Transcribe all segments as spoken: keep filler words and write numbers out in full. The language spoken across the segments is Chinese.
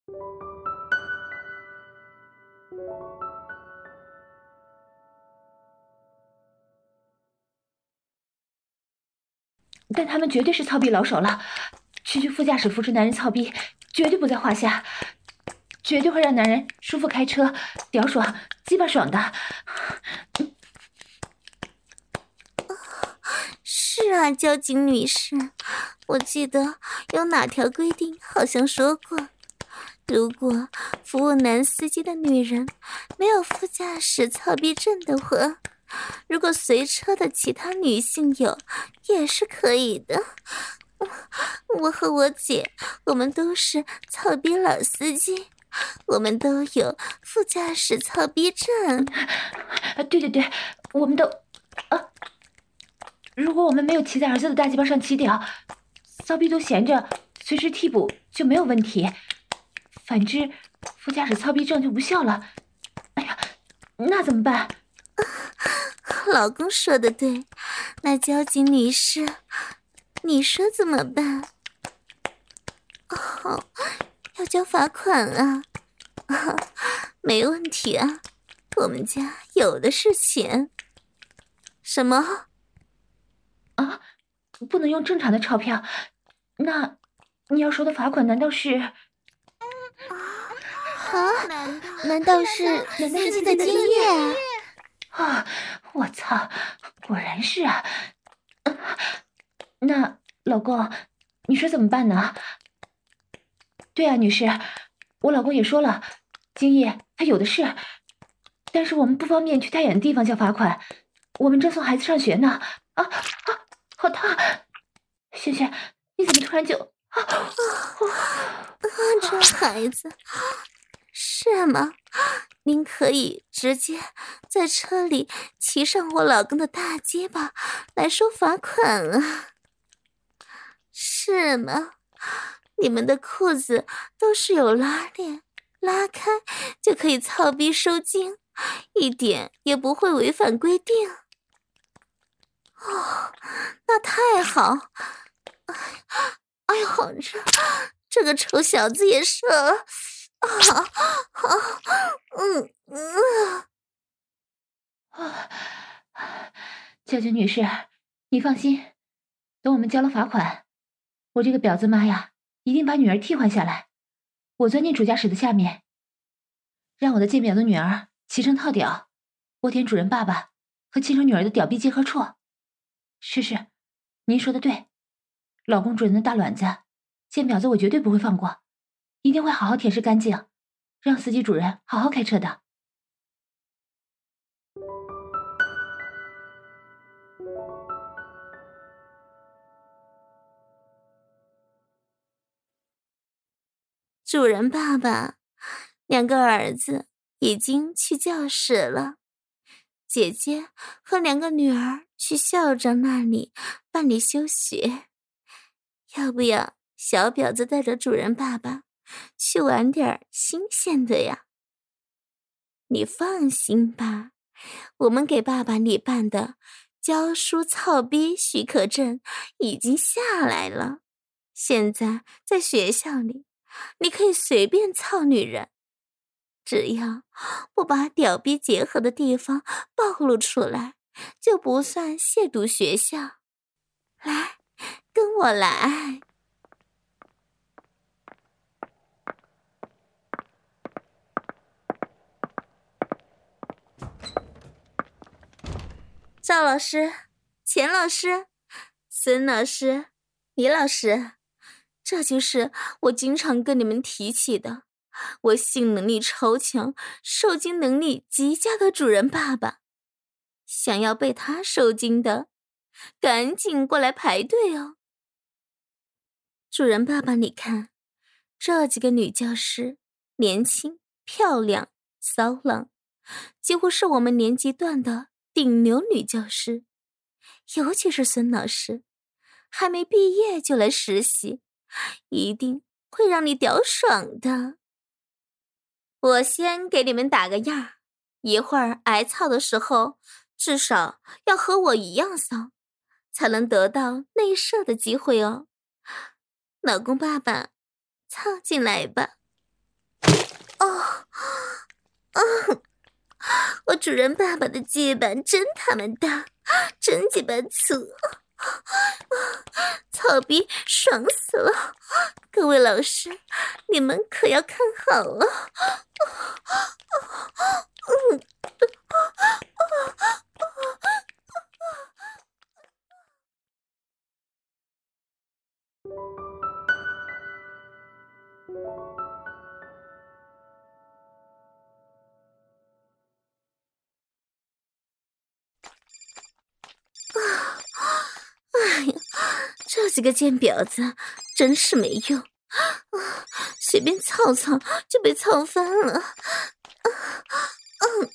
但他们绝对是操逼老手了，区区副驾驶扶持男人操逼，绝对不在话下，绝对会让男人舒服开车，屌爽，鸡巴爽的。 是啊，交警女士，我记得有哪条规定好像说过，如果服务男司机的女人没有副驾驶操逼证的话，如果随车的其他女性有，也是可以的。我和我姐，我们都是操逼老司机，我们都有副驾驶操逼证。 啊，对对对，我们都啊，如果我们没有骑在儿子的大鸡巴上起屌，骚逼都闲着，随时替补就没有问题。反之，副驾驶操逼证就无效了。哎呀，那怎么办？ 老公说的对，那交警女士，你说怎么办？哦，要交罚款啊！啊，没问题啊，我们家有的是钱。什么？ 啊，不能用正常的钞票？那你要说的罚款难道是？ 啊？难道是司机的经验？ 啊！我操，果然是啊。那老公，你说怎么办呢？对啊，女士，我老公也说了，精液他有的是，但是我们不方便去太远的地方交罚款，我们正送孩子上学呢。啊啊，好烫！萱萱，你怎么突然就啊啊啊！这孩子是吗？您可以直接在车里骑上我老公的大鸡巴来收罚款啊？是吗？你们的裤子都是有拉链，拉开就可以操逼收精，一点也不会违反规定。哦，那太好！哎，哎呦，这这个丑小子也是啊！啊啊，嗯嗯啊！娇娇女士，你放心，等我们交了罚款，我这个婊子妈呀，一定把女儿替换下来。我钻进主驾驶的下面，让我的贱婊的女儿骑成套屌，窝舔主人爸爸和亲生女儿的屌逼结合处。是是，您说的对，老公主人的大卵子，贱婊子我绝对不会放过，一定会好好舔舐干净，让司机主人好好开车的。 主人爸爸，两个儿子已经去教室了，姐姐和两个女儿去校长那里办理休学。要不要小婊子带着主人爸爸去玩点新鲜的呀？你放心吧，我们给爸爸你办的教书操逼许可证已经下来了，现在在学校里你可以随便操女人，只要不把屌逼结合的地方暴露出来，就不算亵渎学校。来，跟我来。赵老师，钱老师，孙老师，李老师，这就是我经常跟你们提起的，我性能力超强，受精能力极佳的主人爸爸。想要被他受精的，赶紧过来排队哦。主人爸爸，你看，这几个女教师，年轻、漂亮、骚浪，几乎是我们年级段的顶流女教师。尤其是孙老师，还没毕业就来实习，一定会让你屌爽的。我先给你们打个样，一会儿挨操的时候，至少要和我一样骚，才能得到内射的机会哦。老公爸爸，操进来吧。 哦，哦，我主人爸爸的鸡巴真他妈大，真鸡巴粗，草逼爽死了！各位老师，你们可要看好了。嗯。哎呀，这几个贱婊子真是没用啊！随便操操就被操翻了。啊嗯，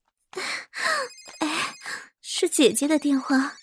哎，是姐姐的电话。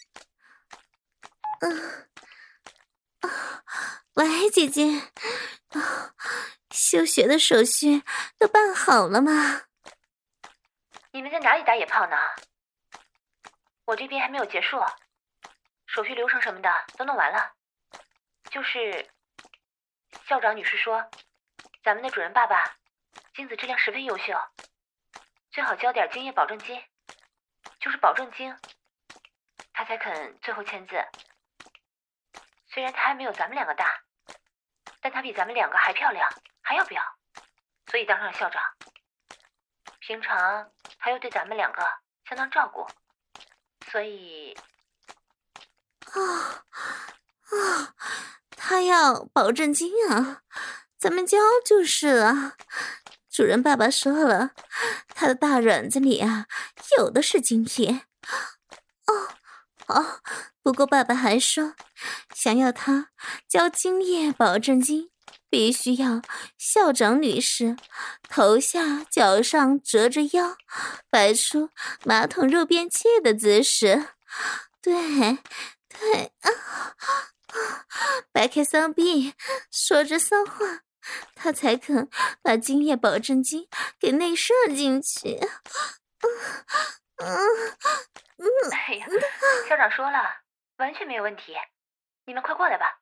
嗯啊，喂，姐姐，啊，休学的手续都办好了吗？ 你们在哪里打野炮呢？我这边还没有结束，手续流程什么的都弄完了。就是校长女士说，咱们的主任爸爸精子质量十分优秀，最好交点精液保证金，就是保证金，他才肯最后签字。虽然他还没有咱们两个大，但他比咱们两个还漂亮，还要婊，所以当上了校长。平常他又对咱们两个相当照顾，所以啊啊，他要保证金啊，咱们交就是了。主人爸爸说了，他的大卵子里啊，有的是精液。哦哦，不过爸爸还说，想要他交精液保证金，必须要校长女士头下脚上折着腰，摆出马桶肉便器的姿势。对对啊啊，摆开骚逼，说着骚话，他才肯把精液保证金给内射进去。嗯嗯嗯， 哎呀，校长说了，完全没有问题，你们快过来吧。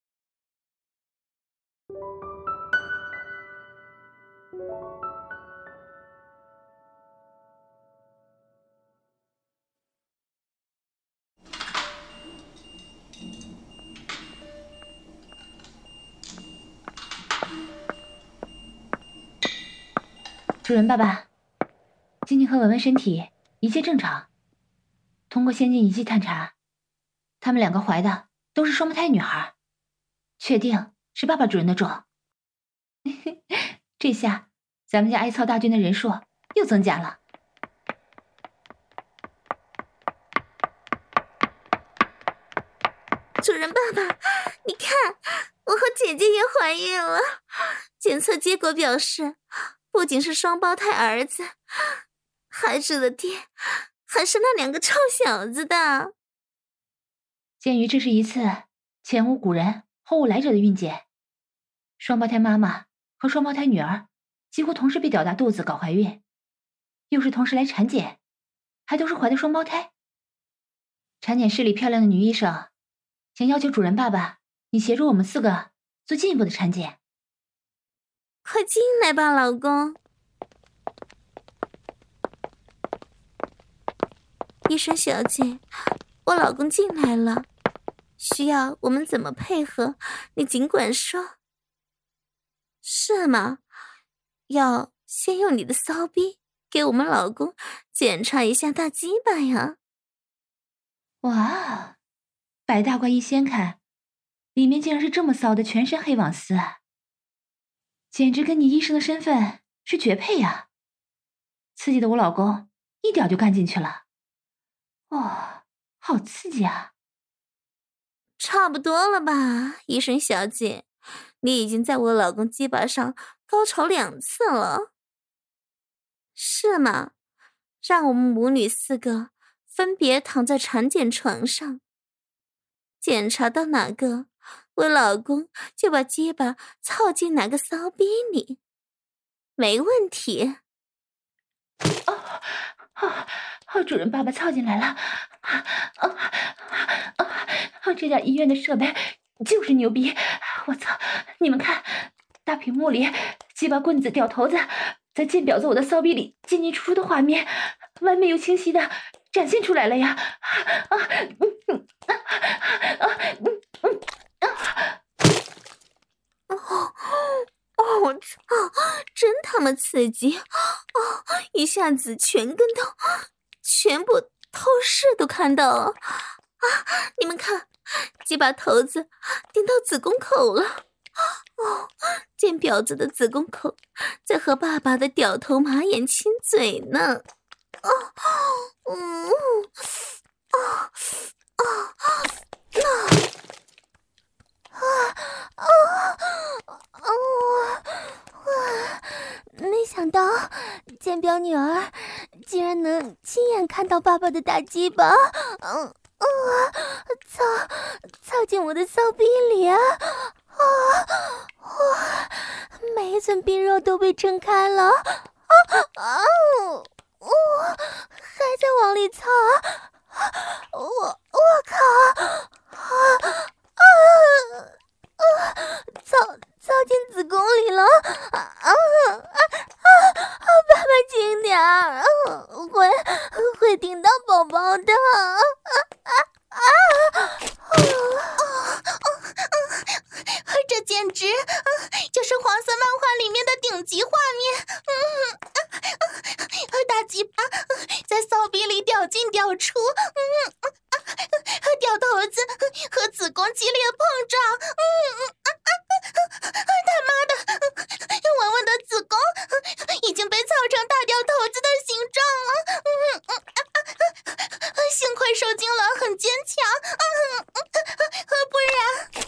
主人爸爸，晶晶和文文身体一切正常。通过先进仪器探查，他们两个怀的都是双胞胎女孩，确定是爸爸主人的种。这下咱们家挨操大军的人数又增加了。 主人爸爸，你看，我和姐姐也怀孕了。检测结果表示，不仅是双胞胎儿子，孩子的爹还是那两个臭小子的。 鉴于这是一次前无古人后无来者的孕检，双胞胎妈妈和双胞胎女儿几乎同时被屌大肚子搞怀孕，又是同时来产检，还都是怀的双胞胎。产检室里漂亮的女医生想要求主人爸爸，你协助我们四个做进一步的产检。 快进来吧，老公。医生小姐，我老公进来了，需要我们怎么配合，你尽管说。是吗？要先用你的骚逼给我们老公检查一下大鸡巴呀。 哇，白大褂一掀开，里面竟然是这么骚的全身黑网丝，简直跟你医生的身份是绝配呀！刺激的我老公一屌就干进去了。哦，好刺激啊！ 差不多了吧，医生小姐，你已经在我老公鸡巴上高潮两次了。是吗？让我们母女四个分别躺在产检床上，检查到哪个，我老公就把鸡巴操进哪个骚逼里，没问题。 哦哦哦，主人爸爸操进来了！啊啊啊！这家医院的设备就是牛逼！我操，你们看，大屏幕里几把棍子屌头子在贱婊子我的骚逼里进进出出的画面，完美又清晰的展现出来了呀！啊，嗯嗯啊啊嗯嗯啊！ 哦哦，我操，真他妈刺激！哦，一下子全根都，全部透视都看到了啊！你们看，几把头子顶到子宫口了。哦，贱婊子的子宫口在和爸爸的屌头马眼亲嘴呢。哦，嗯，哦，哦，那，啊，啊，啊，哇！没想到贱婊女儿竟然能亲眼看到爸爸的大鸡巴，嗯啊，操，操进我的骚逼里啊！啊！哇！每一寸逼肉都被撑开了，啊啊！我、哦、还在往里操，我我靠！啊啊啊！操操进子宫里了！啊啊啊啊！爸爸轻点儿，会会顶到宝宝的！啊啊啊！这简直就是黄色漫画里面的顶级画面。嗯，大鸡巴在骚逼里屌进屌出，嗯，屌头子和子宫激烈碰撞，嗯，他妈的，文文的子宫已经被操成大屌头子的形状了。嗯，幸亏受精卵很坚强，嗯，不然。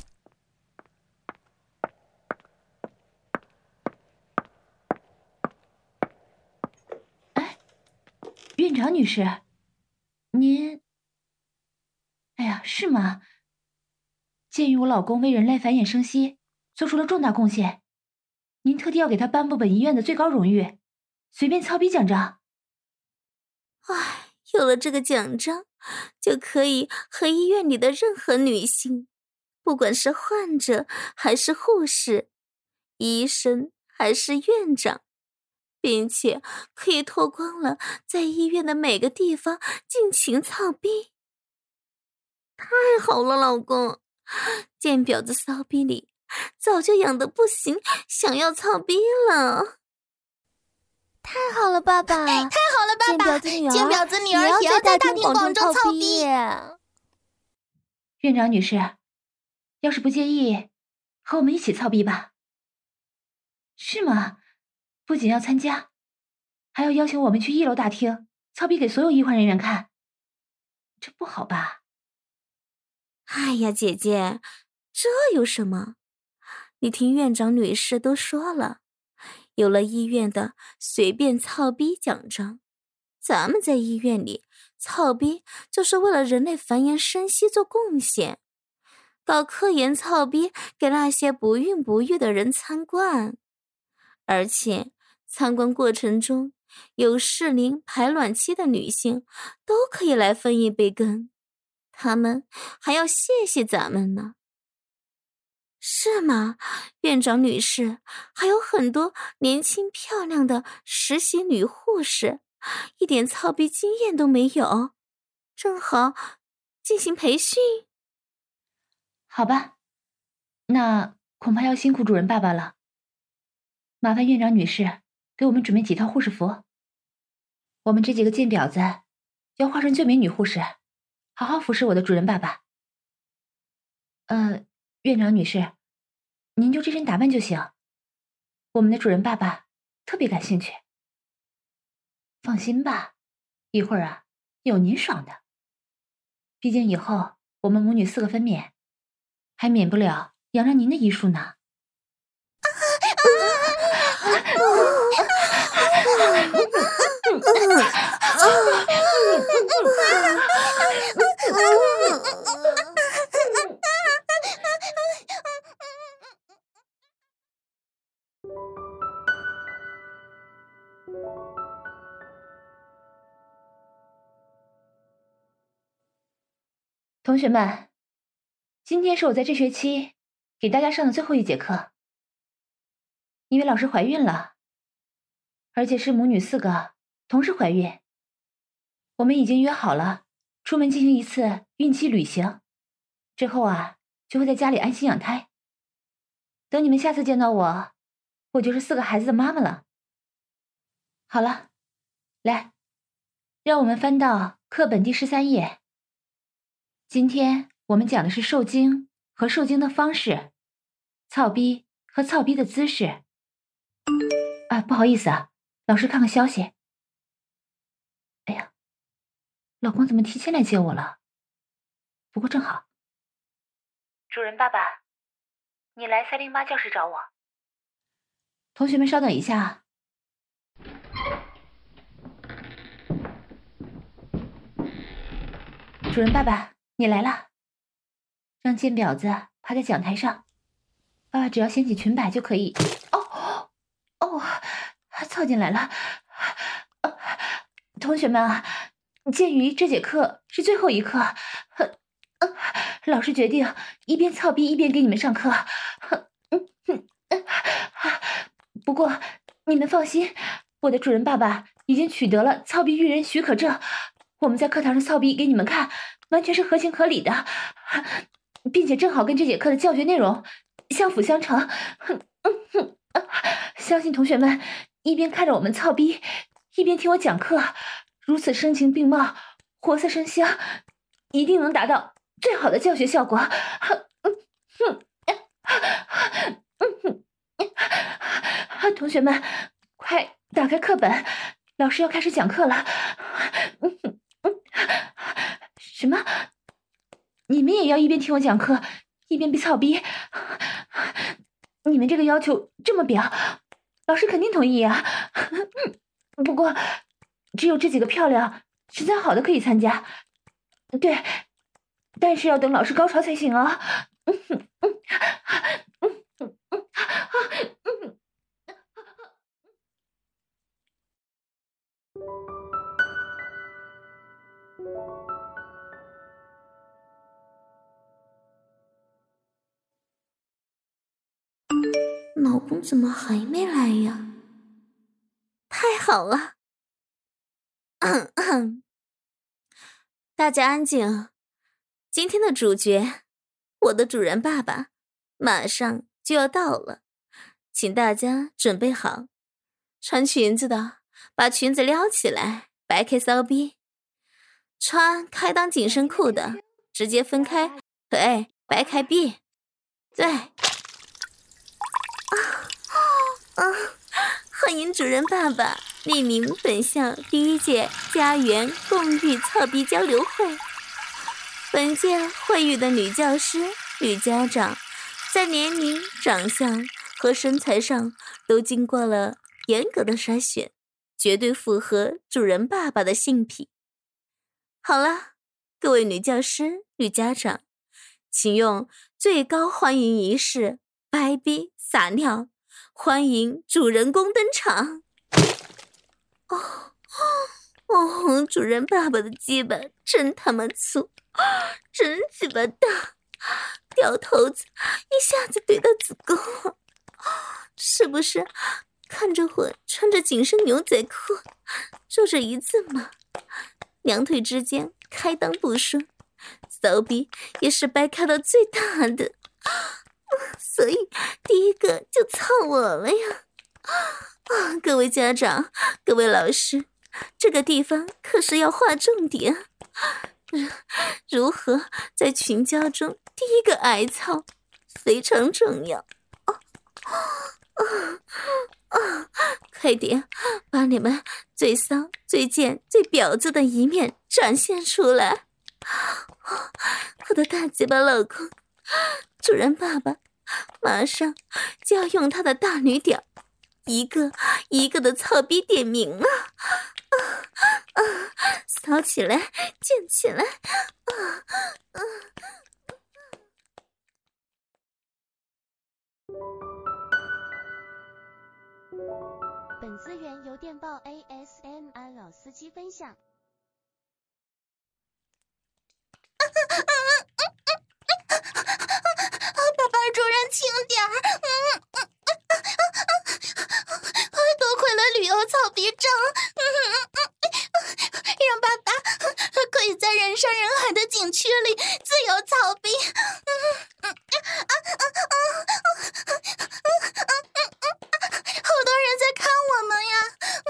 院长女士，您，哎呀，是吗？鉴于我老公为人类繁衍生息做出了重大贡献，您特地要给他颁布本医院的最高荣誉——随便操逼奖章。 唉，有了这个奖章，就可以和医院里的任何女性，不管是患者还是护士、医生还是院长，并且可以脱光了在医院的每个地方尽情操逼。太好了，老公，贱婊子骚逼里早就痒得不行，想要操逼了。太好了，爸爸！太好了，爸爸！贱婊子女儿也要在大庭广众操逼。 院长女士，要是不介意，和我们一起操逼吧。是吗？不仅要参加，还要邀请我们去一楼大厅操逼给所有医患人员看，这不好吧？ 哎呀，姐姐，这有什么？你听院长女士都说了，有了医院的随便操逼奖章，咱们在医院里操逼就是为了人类繁衍生息做贡献，搞科研操逼给那些不孕不育的人参观，而且参观过程中有适龄排卵期的女性都可以来分一杯羹，他们还要谢谢咱们呢。是吗，院长女士？还有很多年轻漂亮的实习女护士，一点操逼经验都没有，正好进行培训。 好吧，那恐怕要辛苦主人爸爸了。麻烦院长女士给我们准备几套护士服，我们这几个贱婊子要化身最美女护士，好好服侍我的主人爸爸。呃，院长女士，您就这身打扮就行，我们的主人爸爸特别感兴趣。放心吧，一会儿啊，有您爽的。毕竟以后我们母女四个分娩，还免不了仰仗您的医术呢。同学们，今天是我在这学期给大家上的最后一节课。 因为老师怀孕了，而且是母女四个同时怀孕。我们已经约好了，出门进行一次孕期旅行，之后啊，就会在家里安心养胎。等你们下次见到我，我就是四个孩子的妈妈了。好了，来，让我们翻到课本第十三页。今天我们讲的是受精和受精的方式，操逼和操逼的姿势。啊，不好意思啊，老师看看消息。哎呀，老公怎么提前来接我了？不过正好。主人爸爸，你来三零八教室找我。同学们稍等一下。主人爸爸，你来了。让贱婊子趴在讲台上，爸爸只要掀起裙摆就可以。哦哦，操进来了。啊，同学们啊，鉴于这节课是最后一课，呃呃、老师决定一边操逼一边给你们上课。嗯嗯嗯，不过你们放心，我的主人爸爸已经取得了操逼育人许可证，我们在课堂上操逼给你们看，完全是合情合理的，并且正好跟这节课的教学内容相辅相成。相信同学们一边看着我们操逼，一边听我讲课，如此声情并茂，活色生香，一定能达到最好的教学效果。同学们，快打开课本，老师要开始讲课了。什么？你们也要一边听我讲课，一边被操逼？你们这个要求这么表，老师肯定同意啊。不过，只有这几个漂亮、身材好的可以参加。对，但是要等老师高潮才行啊。 老公怎么还没来呀？太好了！咳咳，大家安静，今天的主角，我的主人爸爸，马上就要到了，请大家准备好。穿裙子的，把裙子撩起来，掰开骚逼；穿开裆紧身裤的，直接分开，对，掰开臂。对。啊啊！欢迎主人爸爸莅临本校第一届家园共育操逼交流会。本届会育的女教师、女家长，在年龄、长相和身材上都经过了严格的筛选，绝对符合主人爸爸的性癖。好了，各位女教师、女家长，请用最高欢迎仪式掰逼撒尿，欢迎主人公登场。哦哦，主人爸爸的鸡巴真他妈粗，真鸡巴大，掉头子一下子怼到子宫，是不是看着我穿着紧身牛仔裤，做着一字马，两腿之间开裆不说，骚逼也是掰开到最大的，所以第一个就操我了呀！啊，各位家长，各位老师，这个地方可是要划重点。如何在群交中第一个挨操，非常重要。啊啊啊！快点把你们最骚、最贱、最婊子的一面展现出来！我的大鸡巴老公，主人爸爸马上就要用他的大女屌一个一个的操逼点名了。啊啊！骚起来，贱起来！啊啊！ 本资源由电报 A S M R 老司机分享。 宝贝儿，主人轻点儿。嗯嗯嗯， 逼症，让爸爸可以在人山人海的景区里自由操逼。好多人在看我们呀，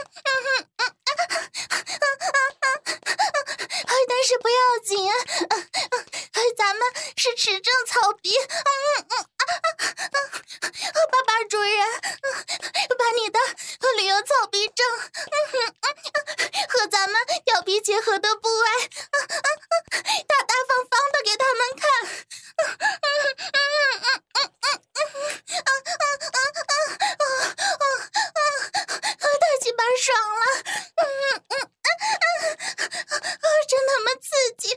但是不要紧，咱们是持证操逼。爸爸主人，把你的旅游操逼症和咱们表皮结合的部位大大方方的给他们看。太鸡巴爽了，真他妈刺激，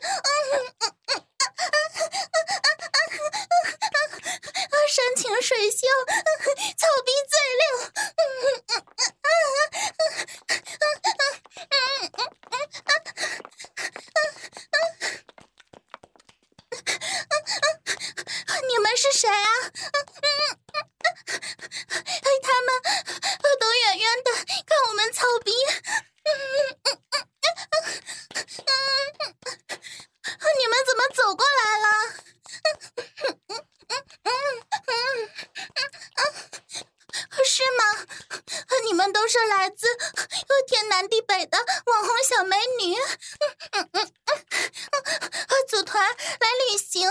山清水秀，草逼最溜。你们是谁啊？他们都远远的看我们草逼。你们怎么走过来了？是吗？你们都是来自天南地北的网红小美女，组团来旅行。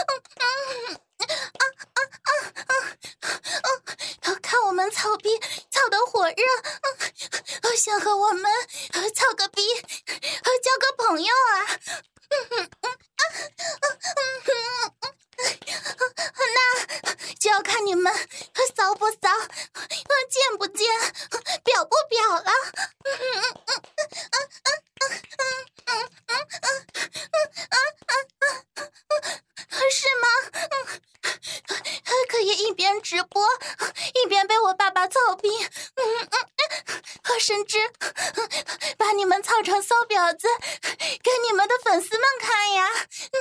看我们操逼操得火热，想和我们操个逼，交个朋友啊！那就要看你们骚不骚，贱不贱，表不表了。是吗？可以一边直播一边被我爸爸操逼，甚至把你们操成骚婊子给你们的粉丝们看呀。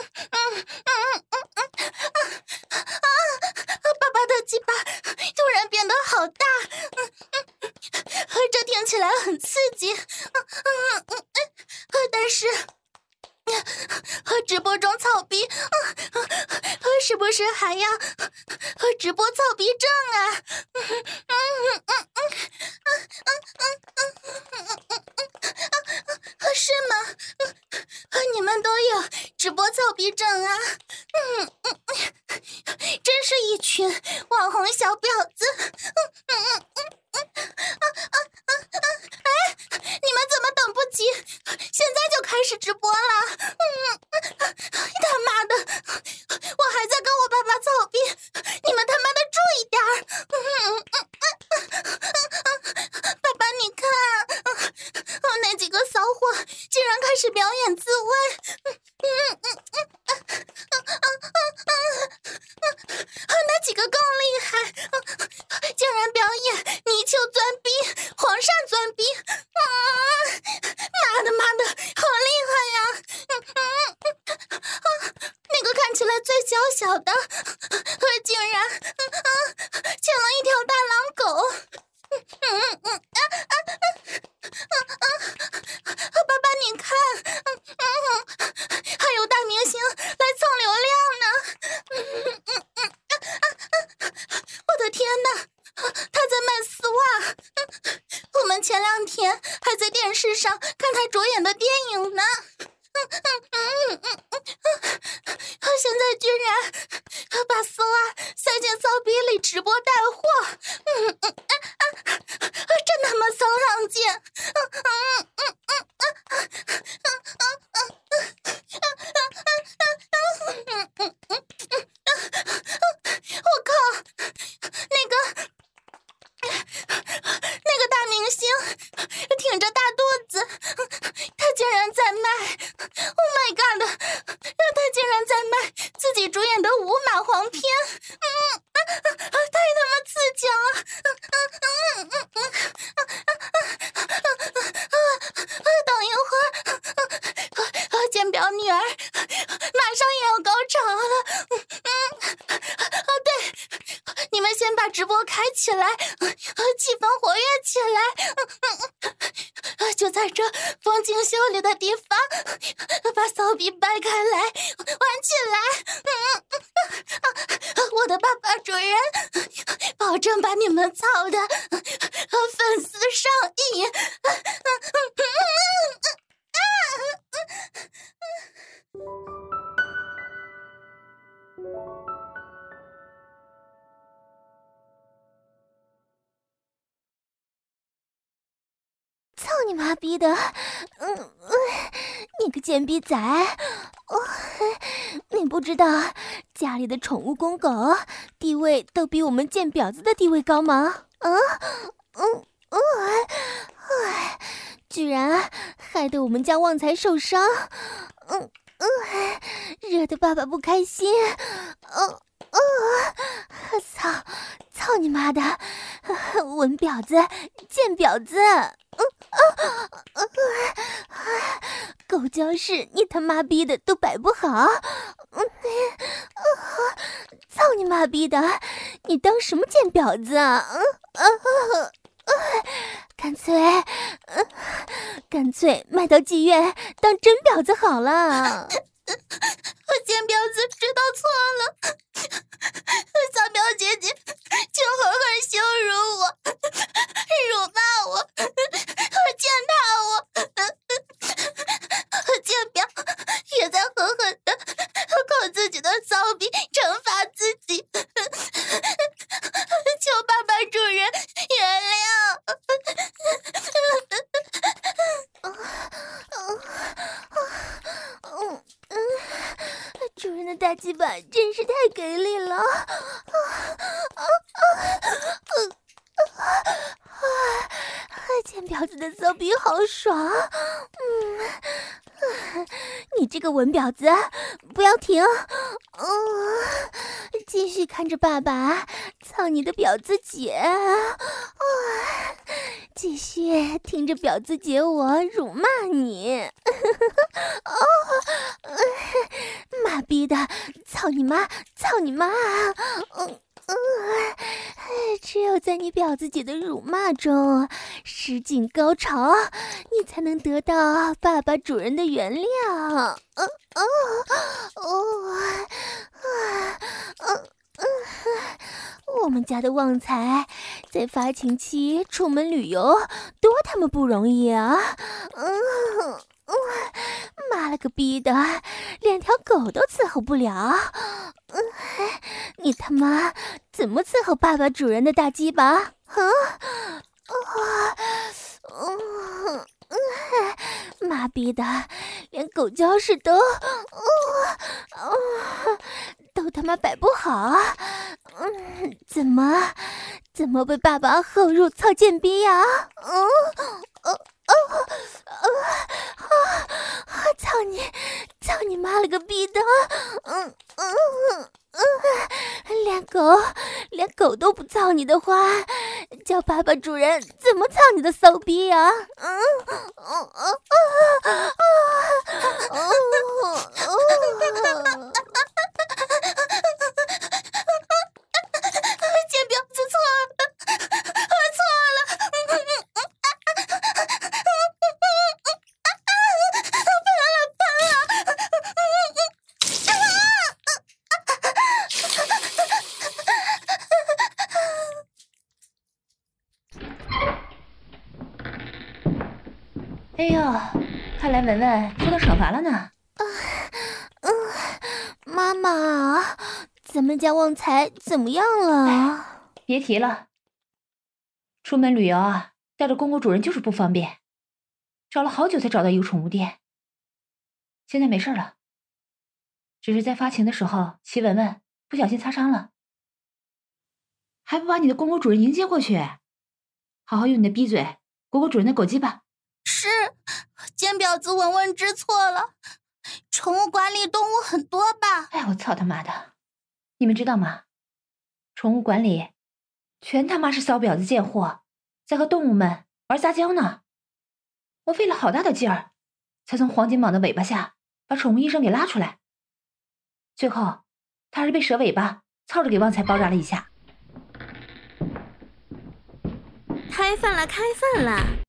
爸爸的鸡巴突然变得好大，这听起来很刺激，但是直播中操逼是不是还要直播操逼症啊？是吗？你们都有直播操逼症啊？真是一群网红小婊子。哎，你们怎么等不及现在就开始直播了？他妈的，我还在跟我爸爸操逼，你们他妈的注意点儿。爸爸你看，那几个骚货竟然开始表演自慰。那几个更厉害，竟然表演泥鳅钻逼、黄鳝钻逼。妈的妈的，好厉害呀！那个看起来最娇小的竟然牵了一条大狼狗。爸爸你看，还有大明星来蹭流量呢。我的天哪，他在卖丝袜。我们前两天还在电视上看他主演的电影呢。现在居然把丝袜塞进骚逼里直播带货，真他妈骚浪贱！我靠，那个那个大明星挺着大肚子，他竟然在卖 Oh my god， 他竟然在卖自己主演的无码黄片，嗯，太他妈刺激了！等一会儿，见表女儿马上也要高潮了。哦对，你们先把直播开起来，气氛活跃起来。 就在这风景秀丽的地方，把骚逼掰开来，玩起来。嗯，我的爸爸主人，保证把你们操的粉丝上瘾。 操你妈逼的！嗯嗯，你个贱逼仔！哦，你不知道家里的宠物公狗地位都比我们贱婊子的地位高吗？啊，嗯嗯，哎，居然害得我们家旺财受伤，嗯嗯，惹得爸爸不开心，嗯。嗯，操，操你妈的，文婊子，贱婊子！嗯啊啊！狗交式，你他妈逼的都摆不好！嗯啊，操你妈逼的，你当什么贱婊子啊？嗯啊啊！干脆，嗯，干脆卖到妓院当真婊子好了。 我贱婊子知道错了，小婊姐姐，请好好羞辱我，辱骂我，践踏我，贱婊也在狠狠的靠自己的骚逼惩罚自己，求爸爸主人原谅。 嗯嗯，主人的大鸡巴真是太给力了！啊啊啊啊啊！贱婊子的骚逼好爽！嗯，啊、你这个文婊子，不要停！嗯，继续看着爸爸操你的婊子姐！啊，继续听着婊子姐我辱骂你！哦，妈逼的，操你妈，操你妈！嗯嗯，只有在你婊子姐的辱骂中失尽高潮，你才能得到爸爸主人的原谅。嗯哦哦啊嗯嗯，我们家的旺财在发情期出门旅游多他妈不容易啊！嗯。妈了个逼的，连条狗都伺候不了。嗯，你他妈怎么伺候爸爸主人的大鸡巴？啊？嗯嗯，妈逼的，连狗交式都，嗯嗯，都他妈摆不好。嗯，怎么怎么被爸爸后入操贱逼呀？嗯哦哦哦啊！操你，操你妈了个逼的！嗯嗯嗯，连狗连狗都不操你的话，叫爸爸主人怎么操你的骚逼呀？嗯嗯嗯嗯嗯嗯。 贱婊子错了，我错了。 哎呦，看来文文受到惩罚了呢。 啊，嗯，妈妈，咱们家旺财怎么样了？ 别提了，出门旅游啊，带着公狗主人就是不方便，找了好久才找到一个宠物店。现在没事了，只是在发情的时候骑文文不小心擦伤了，还不把你的公狗主人迎接过去？好好用你的逼嘴狗狗主人的狗鸡巴。 是，贱婊子文文知错了。宠物馆里动物很多吧？ 哎，我操他妈的！你们知道吗？宠物馆里全他妈是骚婊子贱货，在和动物们玩撒娇呢。我费了好大的劲儿，才从黄金蟒的尾巴下把宠物医生给拉出来。最后，他还是被蛇尾巴操着给旺财包扎了一下。 开饭了，开饭了！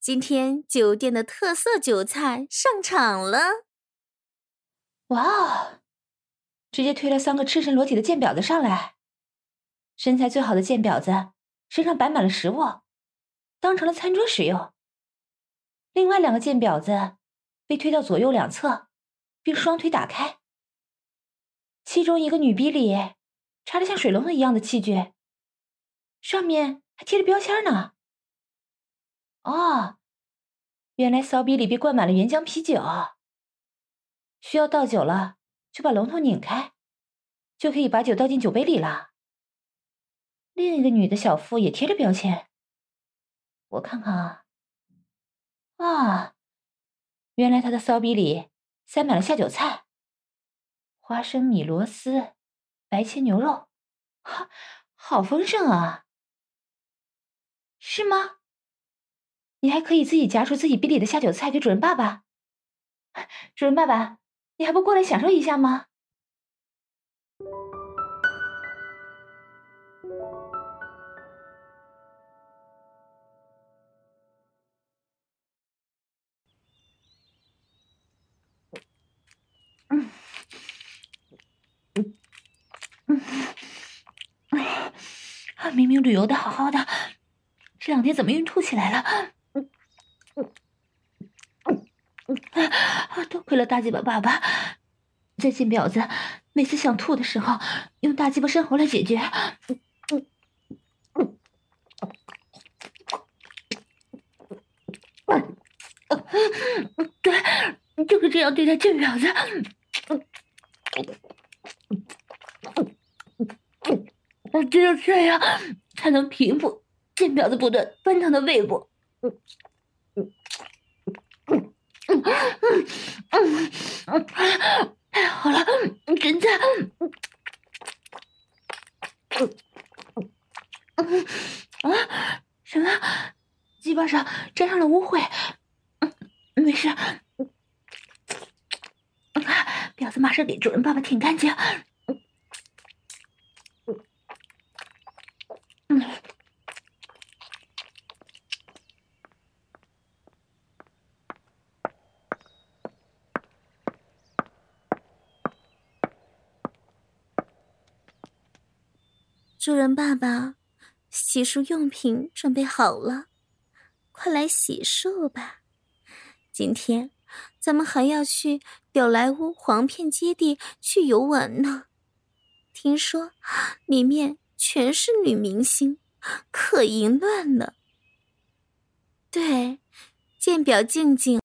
今天酒店的特色酒菜上场了。 哇哦！直接推了三个赤身裸体的贱婊子上来，身材最好的贱婊子身上摆满了食物，当成了餐桌使用。另外两个贱婊子被推到左右两侧，并双腿打开。其中一个女逼里插着像水龙头一样的器具，上面还贴着标签呢。哦，原来骚逼里被灌满了原浆啤酒，需要倒酒了就把龙头拧开，就可以把酒倒进酒杯里了。另一个女的小腹也贴着标签，我看看啊，啊，原来她的骚逼里塞满了下酒菜，花生米螺丝、白切牛肉，哈，好丰盛啊！是吗？你还可以自己夹出自己逼里的下酒菜给主人爸爸。主人爸爸，你还不过来享受一下吗？嗯嗯嗯，啊，明明旅游的好好的，这两天怎么孕吐起来了？嗯嗯嗯嗯，啊，多亏了大鸡巴爸爸，这贱婊子每次想吐的时候，用大鸡巴生喉来解决。嗯嗯嗯嗯嗯，对，就是这样对待贱婊子。只有这样才能平复贱婊子不断翻腾的胃部。嗯嗯嗯嗯嗯，太好了，真赞！嗯啊，什么？鸡巴上沾上了污秽？嗯，没事。婊子马上给主人爸爸舔干净。嗯。 主人爸爸，洗漱用品准备好了，快来洗漱吧。今天咱们还要去屌莱坞黄片基地去游玩呢，听说里面全是女明星，可淫乱了。对，贱婊静静